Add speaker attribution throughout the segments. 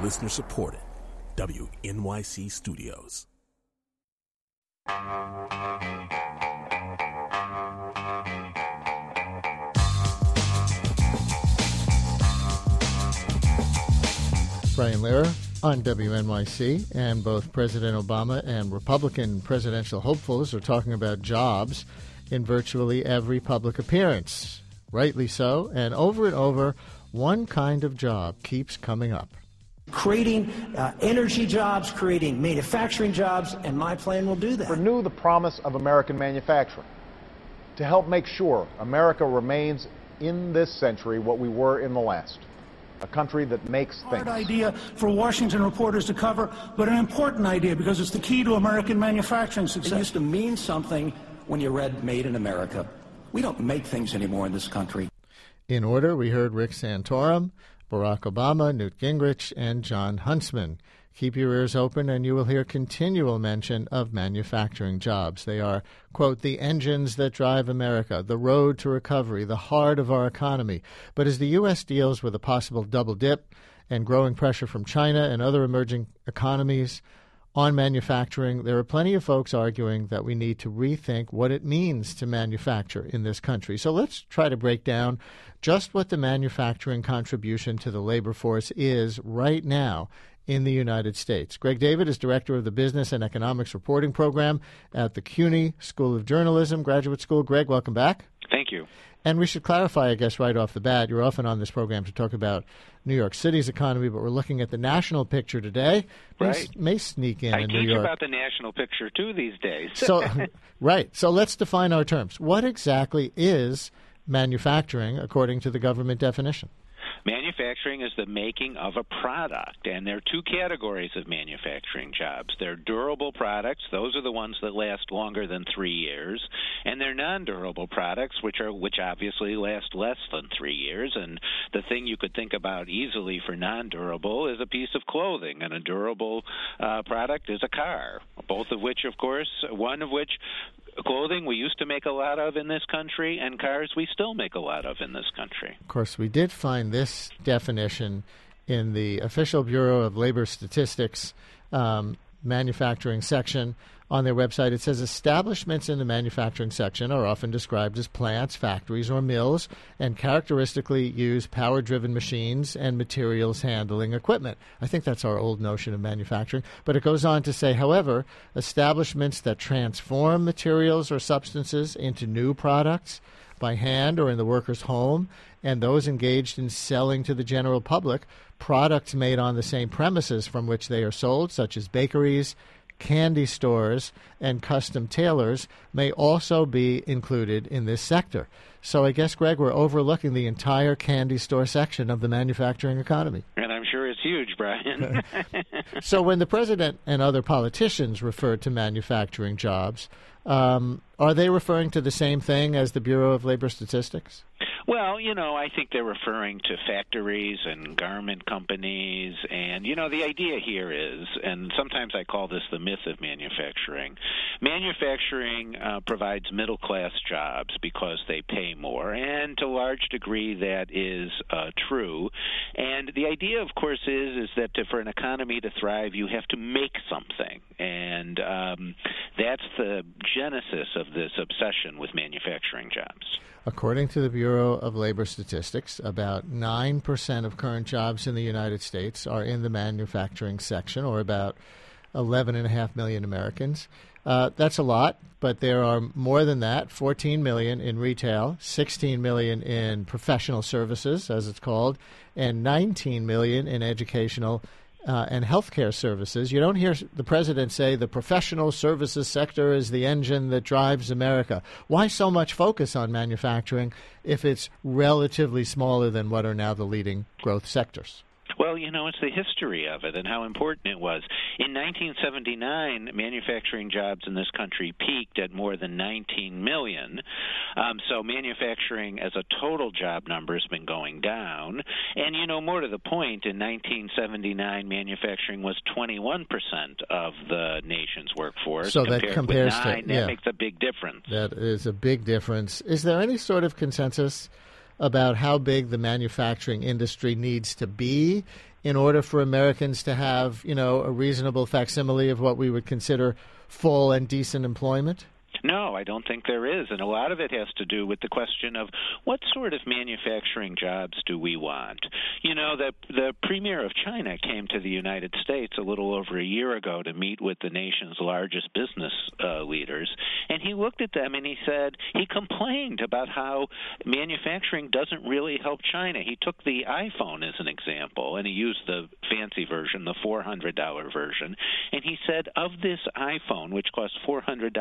Speaker 1: Listener supported. WNYC Studios.
Speaker 2: Brian Lehrer on WNYC, and both President Obama and Republican presidential hopefuls are talking about jobs in virtually every public appearance. Rightly so, and over, one kind of job keeps coming up.
Speaker 3: Creating energy jobs, creating manufacturing jobs, and my plan will do that.
Speaker 4: Renew the promise of American manufacturing to help make sure America remains in this century what we were in the last. A country that makes things.
Speaker 3: Hard idea for Washington reporters to cover, but an important idea because it's the key to American manufacturing success. It used to mean something when you read Made in America. We don't make things anymore in this country.
Speaker 2: In order, we heard Rick Santorum, Barack Obama, Newt Gingrich, and Jon Huntsman. Keep your ears open and you will hear continual mention of manufacturing jobs. They are, quote, the engines that drive America, the road to recovery, the heart of our economy. But as the U.S. deals with a possible double dip and growing pressure from China and other emerging economies on manufacturing, there are plenty of folks arguing that we need to rethink what it means to manufacture in this country. So let's try to break down just what the manufacturing contribution to the labor force is right now in the United States. Greg David is director of the Business and Economics Reporting Program at the CUNY School of Journalism Graduate School. Greg, welcome back.
Speaker 5: Thank you.
Speaker 2: And we should clarify, I guess, right off the bat, you're often on this program to talk about New York City's economy, but we're looking at the national picture today.
Speaker 5: Right.
Speaker 2: May sneak in New
Speaker 5: York. I teach
Speaker 2: about
Speaker 5: the national picture, too, these days.
Speaker 2: Right. So let's define our terms. What exactly is manufacturing according to the government definition?
Speaker 5: Manufacturing is the making of a product, and there are two categories of manufacturing jobs. They're durable products; those are the ones that last longer than 3 years, and they're non-durable products, which obviously last less than 3 years. And the thing you could think about easily for non-durable is a piece of clothing, and a durable product is a car. Both of which, of course, one of which. Clothing we used to make a lot of in this country, and cars we still make a lot of in this country.
Speaker 2: Of course, we did find this definition in the official Bureau of Labor Statistics manufacturing section on their website. It says establishments in the manufacturing section are often described as plants, factories, or mills, and characteristically use power-driven machines and materials handling equipment. I think that's our old notion of manufacturing. But it goes on to say, however, establishments that transform materials or substances into new products by hand or in the worker's home, and those engaged in selling to the general public products made on the same premises from which they are sold, such as bakeries, candy stores, and custom tailors, may also be included in this sector. So I guess, Greg, we're overlooking the entire candy store section of the manufacturing economy.
Speaker 5: And I'm sure it's huge, Brian.
Speaker 2: So when the president and other politicians refer to manufacturing jobs, are they referring to the same thing as the Bureau of Labor Statistics?
Speaker 5: Well, I think they're referring to factories and garment companies. And, the idea here is, and sometimes I call this the myth of manufacturing, manufacturing provides middle-class jobs because they pay more. And to a large degree, that is true. And the idea, of course, is that for an economy to thrive, you have to make something. And that's the genesis of this obsession with manufacturing jobs.
Speaker 2: According to the Bureau of Labor Statistics, about 9% of current jobs in the United States are in the manufacturing section, or about 11.5 million Americans. That's a lot, but there are more than that, 14 million in retail, 16 million in professional services, as it's called, and 19 million in educational and healthcare services. You don't hear the president say the professional services sector is the engine that drives America. Why so much focus on manufacturing if it's relatively smaller than what are now the leading growth sectors?
Speaker 5: Well, it's the history of it and how important it was. In 1979, manufacturing jobs in this country peaked at more than 19 million. So manufacturing as a total job number has been going down. And, more to the point, in 1979, manufacturing was 21% of the nation's workforce.
Speaker 2: So that compares
Speaker 5: with 9,
Speaker 2: to... Yeah.
Speaker 5: That makes a big difference.
Speaker 2: That is a big difference. Is there any sort of consensus about how big the manufacturing industry needs to be in order for Americans to have, a reasonable facsimile of what we would consider full and decent employment?
Speaker 5: No, I don't think there is. And a lot of it has to do with the question of what sort of manufacturing jobs do we want? The premier of China came to the United States a little over a year ago to meet with the nation's largest business leaders. And he looked at them and he complained about how manufacturing doesn't really help China. He took the iPhone as an example, and he used the fancy version, the $400 version. And he said, of this iPhone, which costs $400,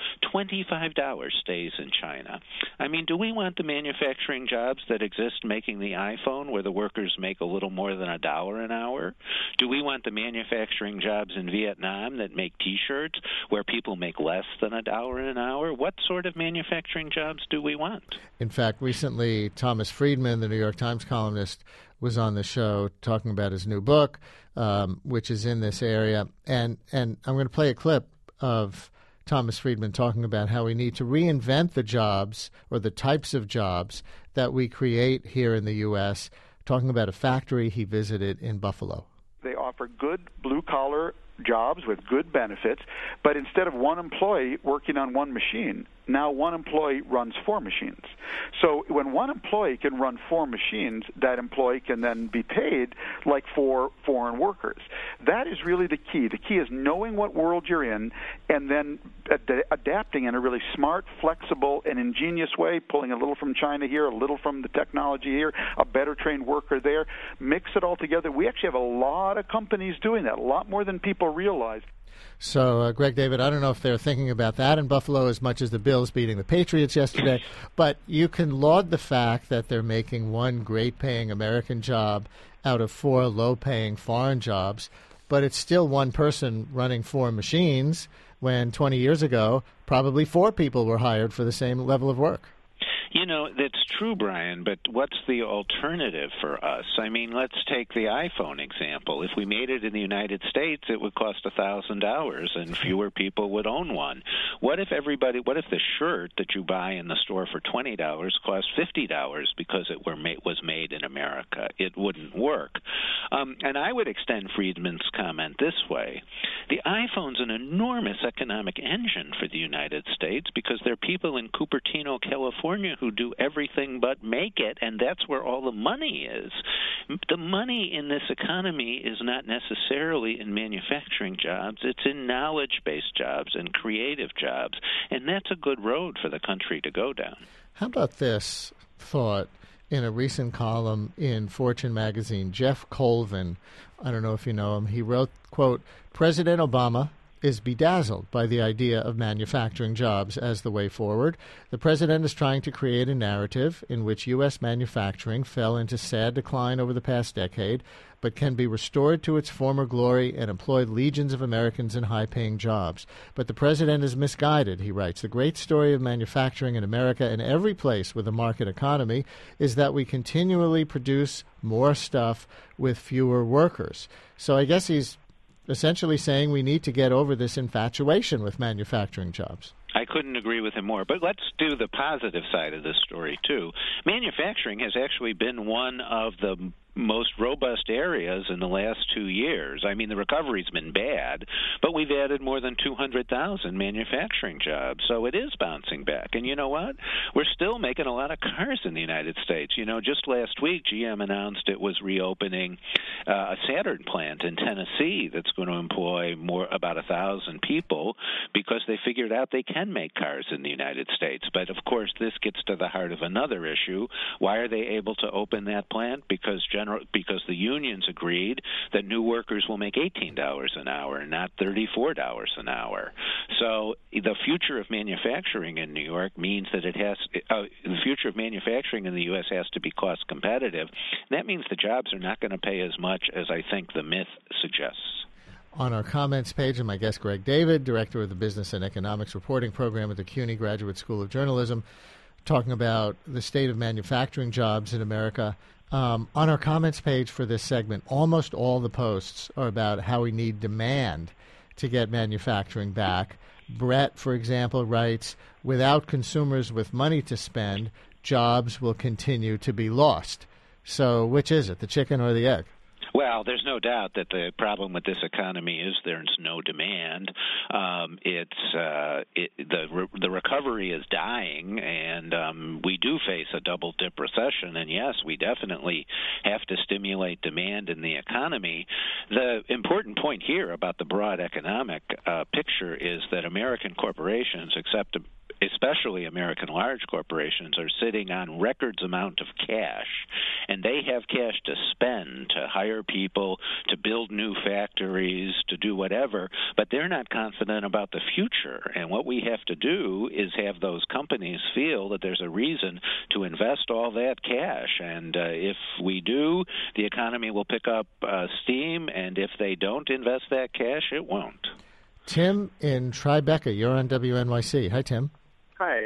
Speaker 5: $25 stays in China. I mean, do we want the manufacturing jobs that exist making the iPhone where the workers make a little more than $1 an hour? Do we want the manufacturing jobs in Vietnam that make T-shirts where people make less than $1 an hour? What sort of manufacturing jobs do we want?
Speaker 2: In fact, recently, Thomas Friedman, the New York Times columnist, was on the show talking about his new book, which is in this area. And I'm going to play a clip of Thomas Friedman talking about how we need to reinvent the jobs or the types of jobs that we create here in the U.S., talking about a factory he visited in Buffalo.
Speaker 6: They offer good blue-collar jobs with good benefits, but instead of one employee working on one machine, now one employee runs 4 machines. So when one employee can run 4 machines, that employee can then be paid like 4 foreign workers. That is really the key. The key is knowing what world you're in and then adapting in a really smart, flexible, and ingenious way, pulling a little from China here, a little from the technology here, a better trained worker there, mix it all together. We actually have a lot of companies doing that, a lot more than people realize.
Speaker 2: So, Greg David, I don't know if they're thinking about that in Buffalo as much as the Bills beating the Patriots yesterday, but you can laud the fact that they're making one great-paying American job out of 4 low-paying foreign jobs, but it's still one person running 4 machines when 20 years ago probably 4 people were hired for the same level of work.
Speaker 5: That's true, Brian, but what's the alternative for us? I mean, let's take the iPhone example. If we made it in the United States, it would cost $1,000 and fewer people would own one. What if the shirt that you buy in the store for $20 costs $50 because it was made in America? It wouldn't work. And I would extend Friedman's comment this way. The iPhone's an enormous economic engine for the United States because there are people in Cupertino, California who do everything but make it, and that's where all the money is. The money in this economy is not necessarily in manufacturing jobs. It's in knowledge-based jobs and creative jobs, and that's a good road for the country to go down.
Speaker 2: How about this thought in a recent column in Fortune magazine? Jeff Colvin, I don't know if you know him, he wrote, quote, President Obama is bedazzled by the idea of manufacturing jobs as the way forward. The president is trying to create a narrative in which U.S. manufacturing fell into sad decline over the past decade, but can be restored to its former glory and employed legions of Americans in high-paying jobs. But the president is misguided, he writes. The great story of manufacturing in America and every place with a market economy is that we continually produce more stuff with fewer workers. So I guess he's essentially saying we need to get over this infatuation with manufacturing jobs.
Speaker 5: I couldn't agree with him more. But let's do the positive side of this story, too. Manufacturing has actually been one of the most robust areas in the last 2 years. I mean, the recovery's been bad, but we've added more than 200,000 manufacturing jobs, so it is bouncing back. And you know what? We're still making a lot of cars in the United States. Just last week, GM announced it was reopening a Saturn plant in Tennessee that's going to employ about 1,000 people because they figured out they can make cars in the United States. But, of course, this gets to the heart of another issue. Why are they able to open that plant? Because the unions agreed that new workers will make $18 an hour, not $34 an hour. So the future of manufacturing in New York means that the future of manufacturing in the U.S. has to be cost competitive. That means the jobs are not going to pay as much as I think the myth suggests.
Speaker 2: On our comments page, and my guest Greg David, director of the Business and Economics Reporting Program at the CUNY Graduate School of Journalism, talking about the state of manufacturing jobs in America. On our comments page for this segment, almost all the posts are about how we need demand to get manufacturing back. Brett, for example, writes, without consumers with money to spend, jobs will continue to be lost. So which is it, the chicken or the egg?
Speaker 5: Well, there's no doubt that the problem with this economy is there's no demand. The recovery is dying, and we do face a double-dip recession. And yes, we definitely have to stimulate demand in the economy. The important point here about the broad economic picture is that American corporations, especially American large corporations, are sitting on records amount of cash, and they have cash to spend, to hire people, to build new factories, to do whatever, but they're not confident about the future. And what we have to do is have those companies feel that there's a reason to invest all that cash. And if we do, the economy will pick up steam, and if they don't invest that cash, it won't.
Speaker 2: Tim in Tribeca, you're on WNYC. Hi, Tim.
Speaker 7: Hi.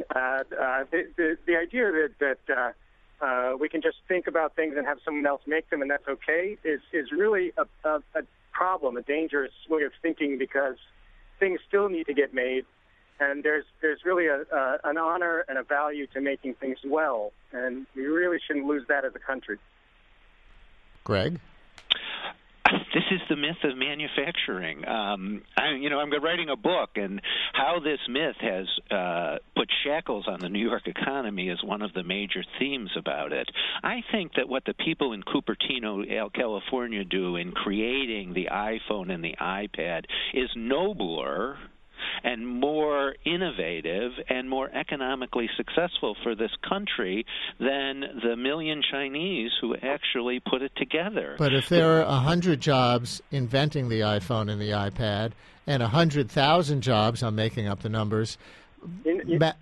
Speaker 7: The idea that we can just think about things and have someone else make them and that's okay is really a problem, a dangerous way of thinking, because things still need to get made, and there's really an honor and a value to making things well, and we really shouldn't lose that as a country.
Speaker 2: Greg?
Speaker 5: This is the myth of manufacturing. I'm writing a book, and how this myth has put shackles on the New York economy is one of the major themes about it. I think that what the people in Cupertino, California do in creating the iPhone and the iPad is nobler and more innovative and more economically successful for this country than the million Chinese who actually put it together.
Speaker 2: But if there are 100 jobs inventing the iPhone and the iPad and 100,000 jobs, I'm making up the numbers.
Speaker 7: This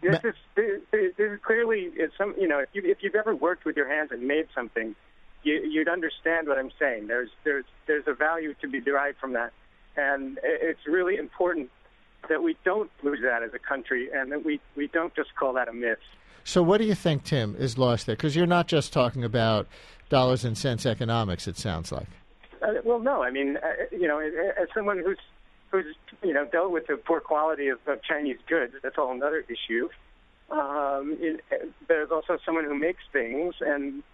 Speaker 7: is clearly some. If you've ever worked with your hands and made something, you'd understand what I'm saying. There's a value to be derived from that, and it's really important that we don't lose that as a country, and that we don't just call that a myth.
Speaker 2: So what do you think, Tim, is lost there? Because you're not just talking about dollars and cents economics, it sounds like.
Speaker 7: Well, no. I mean, as someone who's dealt with the poor quality of Chinese goods, that's all another issue. There's also someone who makes things, and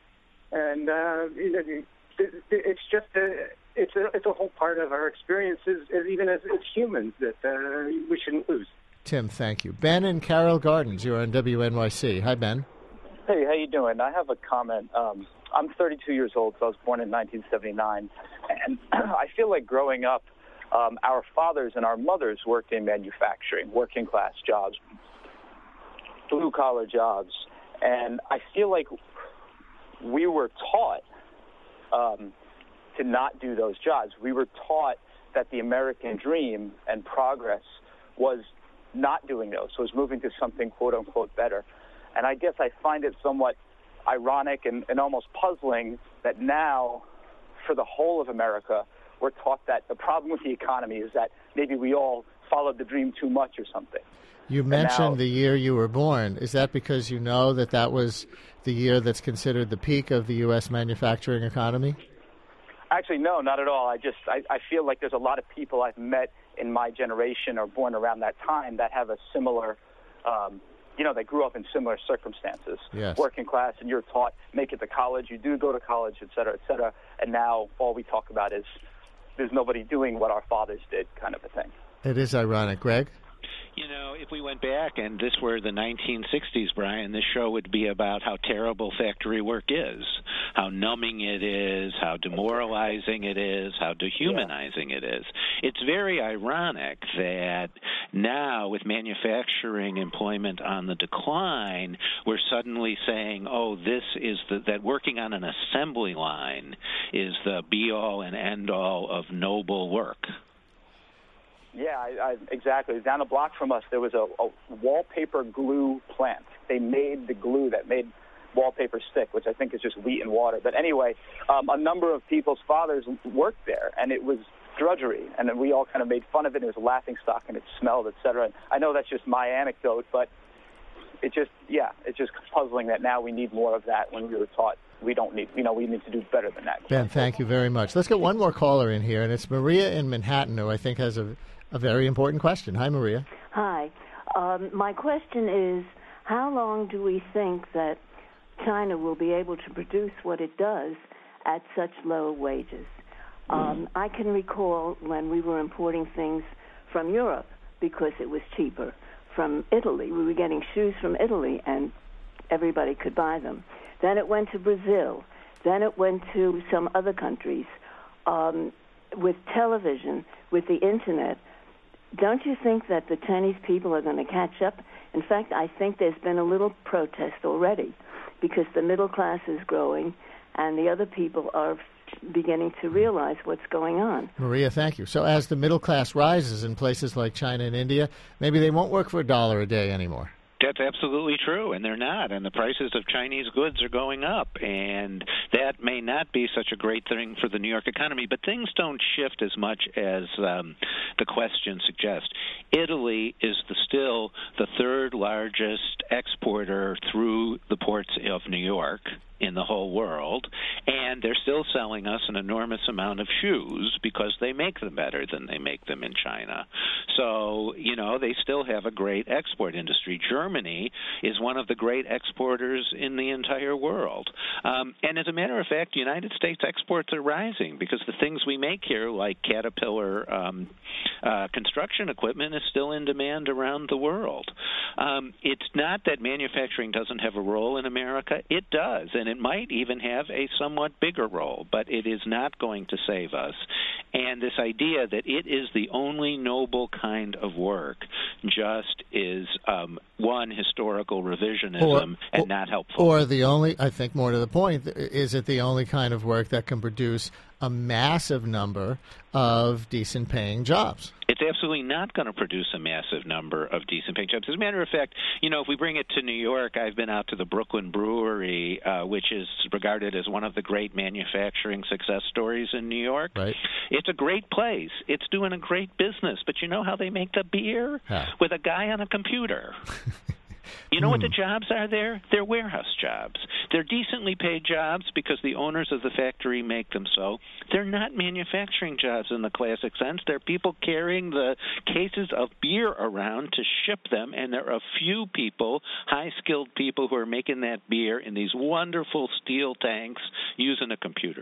Speaker 7: it's just it's a whole part of our experiences, even as humans, that we shouldn't lose.
Speaker 2: Tim, thank you. Ben in Carroll Gardens, you're on WNYC. Hi, Ben.
Speaker 8: Hey, how you doing? I have a comment. I'm 32 years old, so I was born in 1979, and I feel like growing up, our fathers and our mothers worked in manufacturing, working-class jobs, blue-collar jobs, and I feel like we were taught to not do those jobs. We were taught that the American dream and progress was not doing those, was moving to something quote-unquote better. And I guess I find it somewhat ironic and almost puzzling that now, for the whole of America, we're taught that the problem with the economy is that maybe we all followed the dream too much or something.
Speaker 2: You mentioned the year you were born. Is that because you know that was the year that's considered the peak of the U.S. manufacturing economy?
Speaker 8: Actually, no, not at all. I feel like there's a lot of people I've met in my generation or born around that time that have a similar, they grew up in similar circumstances.
Speaker 2: Yes.
Speaker 8: Working class, and you're taught, make it to college, you do go to college, et cetera, and now all we talk about is there's nobody doing what our fathers did, kind of a thing.
Speaker 2: It is ironic. Greg?
Speaker 5: If we went back and this were the 1960s, Brian, this show would be about how terrible factory work is, how numbing it is, how demoralizing it is, how dehumanizing it is. It's very ironic that now, with manufacturing employment on the decline, we're suddenly saying, that working on an assembly line is the be-all and end-all of noble work.
Speaker 8: Yeah, exactly. Down the block from us, there was a wallpaper glue plant. They made the glue that made wallpaper stick, which I think is just wheat and water. But anyway, a number of people's fathers worked there, and it was drudgery. And then we all kind of made fun of it. It was a laughingstock, and it smelled, et cetera. And I know that's just my anecdote, but it's just puzzling that now we need more of that when we were taught we don't need, we need to do better than that.
Speaker 2: Ben, thank you very much. Let's get one more caller in here, and it's Maria in Manhattan, who I think has a very important question. Hi, Maria.
Speaker 9: Hi. My question is, how long do we think that China will be able to produce what it does at such low wages? I can recall when we were importing things from Europe because it was cheaper. From Italy, we were getting shoes from Italy, and everybody could buy them. Then it went to Brazil. Then it went to some other countries. With television, with the Internet, don't you think that the Chinese people are going to catch up? In fact, I think there's been a little protest already because the middle class is growing and the other people are beginning to realize what's going on.
Speaker 2: Maria, thank you. So as the middle class rises in places like China and India, maybe they won't work for $1 a day anymore.
Speaker 5: That's absolutely true, and they're not. And the prices of Chinese goods are going up, and that may not be such a great thing for the New York economy. But things don't shift as much as the question suggests. Italy is still the third largest exporter through the ports of New York in the whole world, and they're still selling us an enormous amount of shoes because they make them better than they make them in China. So, they still have a great export industry. Germany is one of the great exporters in the entire world. And as a matter of fact, United States exports are rising because the things we make here, like Caterpillar construction equipment, is still in demand around the world. It's not that manufacturing doesn't have a role in America. It does, and it might even have a somewhat bigger role, but it is not going to save us. And this idea that it is the only noble kind of work just is, one, historical revisionism and not helpful.
Speaker 2: Or the only, I think more to the point, is it the only kind of work that can produce a massive number of decent-paying jobs?
Speaker 5: It's absolutely not going to produce a massive number of decent-paying jobs. As a matter of fact, if we bring it to New York, I've been out to the Brooklyn Brewery, which is regarded as one of the great manufacturing success stories in New York.
Speaker 2: Right.
Speaker 5: It's a great place. It's doing a great business. But you know how they make the beer?
Speaker 2: How?
Speaker 5: With a guy on a computer. You know what the jobs are there? They're warehouse jobs. They're decently paid jobs because the owners of the factory make them so. They're not manufacturing jobs in the classic sense. They're people carrying the cases of beer around to ship them, and there are a few people, high-skilled people, who are making that beer in these wonderful steel tanks using a computer.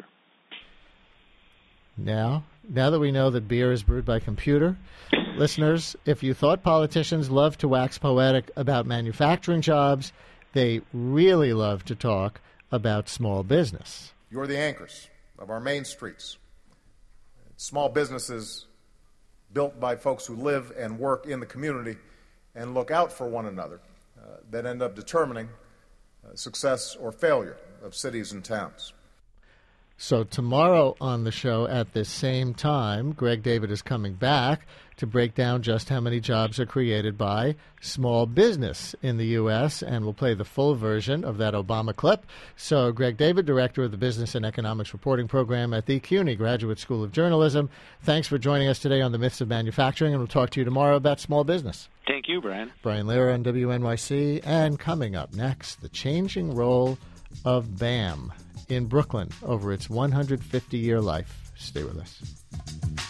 Speaker 2: Now that we know that beer is brewed by computer, listeners, if you thought politicians love to wax poetic about manufacturing jobs, they really love to talk about small business.
Speaker 4: You're the anchors of our main streets. Small businesses built by folks who live and work in the community and look out for one another that end up determining success or failure of cities and towns.
Speaker 2: So tomorrow on the show at this same time, Greg David is coming back to break down just how many jobs are created by small business in the U.S., and we'll play the full version of that Obama clip. So Greg David, director of the Business and Economics Reporting Program at the CUNY Graduate School of Journalism, thanks for joining us today on The Myths of Manufacturing, and we'll talk to you tomorrow about small business.
Speaker 5: Thank you, Brian.
Speaker 2: Brian Lehrer on WNYC, and coming up next, the changing role of BAM in Brooklyn over its 150-year life. Stay with us.